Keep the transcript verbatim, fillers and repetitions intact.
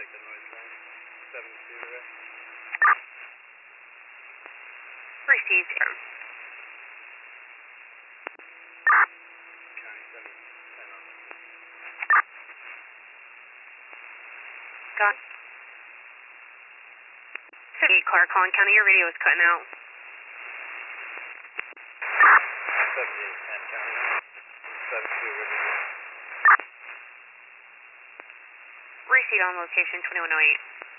take the noise down. seven two there. Received. County seven ten on. Got. City car calling county, your radio is cutting out. seventy-eight ten county. seven two ready. Receipt on location twenty-one oh eight.